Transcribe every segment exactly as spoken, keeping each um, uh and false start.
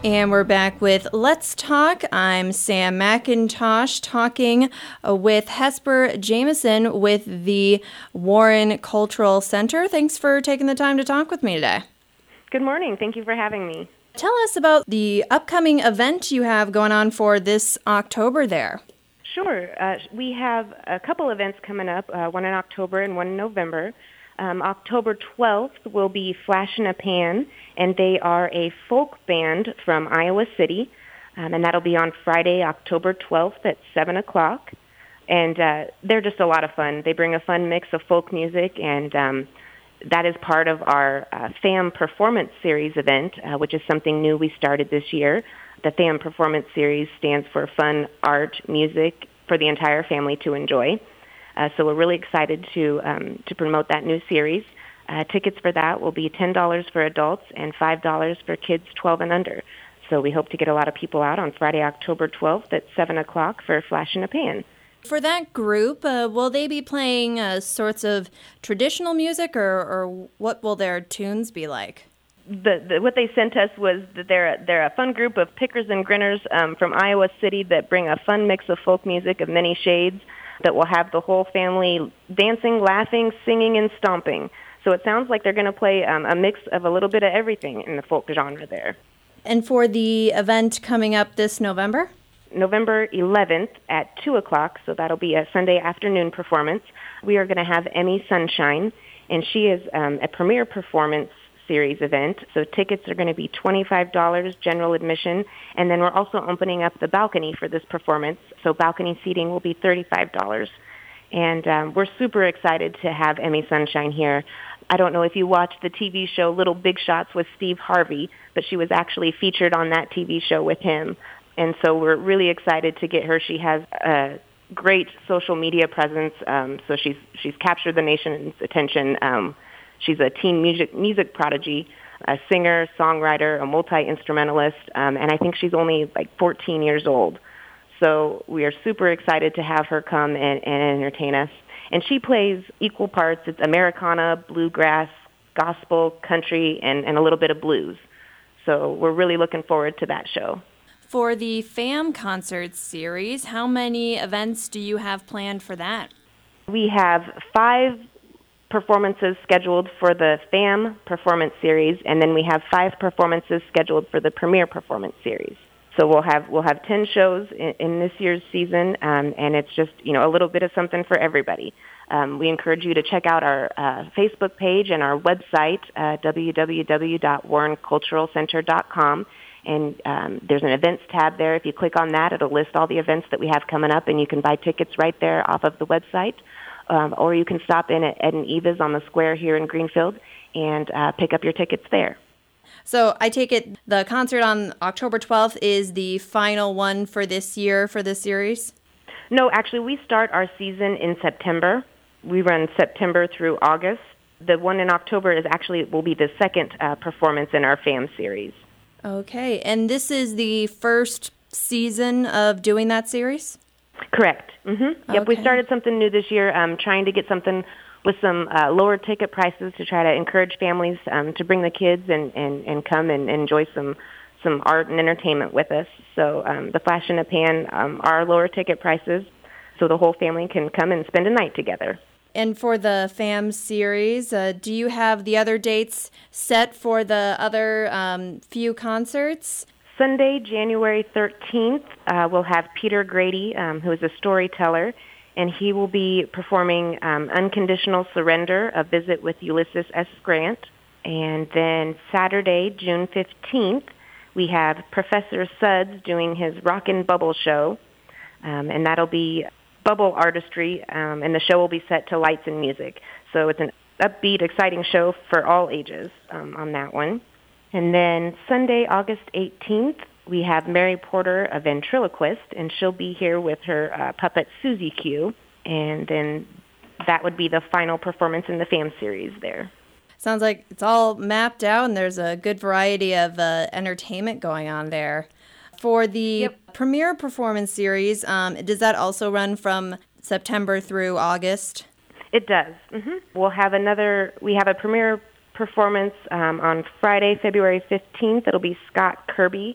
And we're back with Let's Talk. I'm Sam McIntosh talking uh, with Hesper Jameson with the Warren Cultural Center. Thanks for taking the time to talk with me today. Good morning. Thank you for having me. Tell us about the upcoming event you have going on for this October there. Sure. Uh, we have a couple events coming up, uh, one in October and one in November. Um, October twelfth will be Flash in a Pan, and they are a folk band from Iowa City, um, and that'll be on Friday, October twelfth at seven o'clock. And uh, they're just a lot of fun. They bring a fun mix of folk music, and um, that is part of our uh, FAM Performance Series event, uh, which is something new we started this year. The FAM Performance Series stands for Fun, Art, Music for the entire family to enjoy. Uh, so we're really excited to um, to promote that new series. Uh, tickets for that will be ten dollars for adults and five dollars for kids twelve and under. So we hope to get a lot of people out on Friday, October twelfth at seven o'clock for Flash in a Pan. For that group, uh, will they be playing uh, sorts of traditional music, or, or what will their tunes be like? The, the, what they sent us was that they're, they're a fun group of pickers and grinners um, from Iowa City that bring a fun mix of folk music of many shades that will have the whole family dancing, laughing, singing, and stomping. So it sounds like they're going to play um, a mix of a little bit of everything in the folk genre there. And for the event coming up this November? November eleventh at two o'clock, so that'll be a Sunday afternoon performance. We are going to have Emmy Sunshine, and she is um, a premiere performance series event. So tickets are going to be twenty-five dollars general admission, and then we're also opening up the balcony for this performance. So balcony seating will be thirty-five dollars. And um, we're super excited to have Emmy Sunshine here. I don't know if you watched the T V show Little Big Shots with Steve Harvey, but she was actually featured on that T V show with him. And so we're really excited to get her. She has a great social media presence, um, so she's she's captured the nation's attention. Um, she's a teen music music prodigy, a singer, songwriter, a multi-instrumentalist, um, and I think she's only like fourteen years old. So we are super excited to have her come and, and entertain us. And she plays equal parts. It's Americana, bluegrass, gospel, country, and, and a little bit of blues. So we're really looking forward to that show. For the FAM Concerts series, how many events do you have planned for that? We have five performances scheduled for the FAM Performance Series, and then we have five performances scheduled for the Premiere Performance Series. So we'll have we'll have ten shows in, in this year's season, um, and it's just you know a little bit of something for everybody. Um, we encourage you to check out our uh, Facebook page and our website, uh, w w w dot warren cultural center dot com. And um, there's an events tab there. If you click on that, it'll list all the events that we have coming up, and you can buy tickets right there off of the website. Um, or you can stop in at Ed and Eva's on the square here in Greenfield and uh, pick up your tickets there. So I take it the concert on October twelfth is the final one for this year for this series? No, actually, we start our season in September. We run September through August. The one in October is actually will be the second uh, performance in our FAM series. Okay, and this is the first season of doing that series? Correct. Mm-hmm. Yep, Okay. we started something new this year, um, trying to get something with some uh, lower ticket prices to try to encourage families um, to bring the kids and, and, and come and enjoy some some art and entertainment with us. So um, the Flash in a Pan um, are lower ticket prices, so the whole family can come and spend a night together. And for the FAM series, uh, do you have the other dates set for the other um, few concerts? Sunday, January thirteenth, uh, we'll have Peter Grady, um, who is a storyteller, and he will be performing um, Unconditional Surrender, A Visit with Ulysses S. Grant. And then Saturday, June fifteenth, we have Professor Suds doing his Rockin' Bubble Show, um, and that'll be bubble artistry, um, and the show will be set to lights and music. So it's an upbeat, exciting show for all ages um, on that one. And then Sunday, August eighteenth, we have Mary Porter, a ventriloquist, and she'll be here with her uh, puppet Susie Q. And then that would be the final performance in the FAM series there. Sounds like it's all mapped out and there's a good variety of uh, entertainment going on there. For the Yep. premiere performance series, um, does that also run from September through August? It does. Mm-hmm. We'll have another, we have a premiere performance um, on Friday, February fifteenth. It'll be Scott Kirby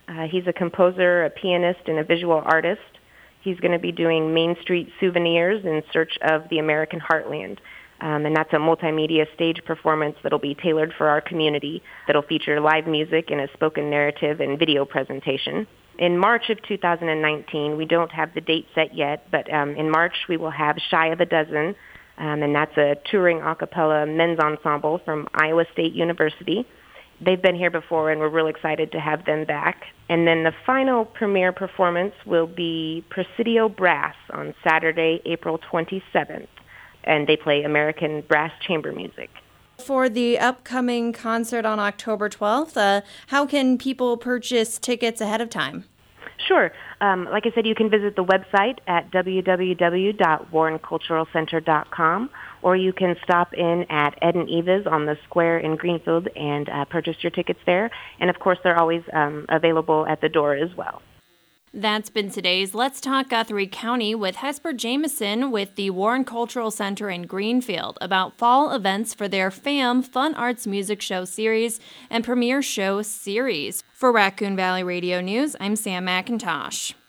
Uh, he's a composer, a pianist, and a visual artist. He's going to be doing Main Street Souvenirs in Search of the American Heartland. Um, and that's a multimedia stage performance that'll be tailored for our community, that'll feature live music and a spoken narrative and video presentation. In March of two thousand nineteen, we don't have the date set yet, but um, in March we will have Shy of a Dozen, um, and that's a touring a cappella men's ensemble from Iowa State University. They've been here before, and we're real excited to have them back. And then the final premiere performance will be Presidio Brass on Saturday, April twenty-seventh, and they play American brass chamber music. For the upcoming concert on October twelfth, uh, how can people purchase tickets ahead of time? Sure. Um, like I said, you can visit the website at w w w dot warren cultural center dot com, or you can stop in at Ed and Eva's on the square in Greenfield and uh, purchase your tickets there. And, of course, they're always um, available at the door as well. That's been today's Let's Talk Guthrie County with Hesper Jameson with the Warren Cultural Center in Greenfield about fall events for their FAM Fun Arts Music Show Series and Premiere Show Series. For Raccoon Valley Radio News, I'm Sam McIntosh.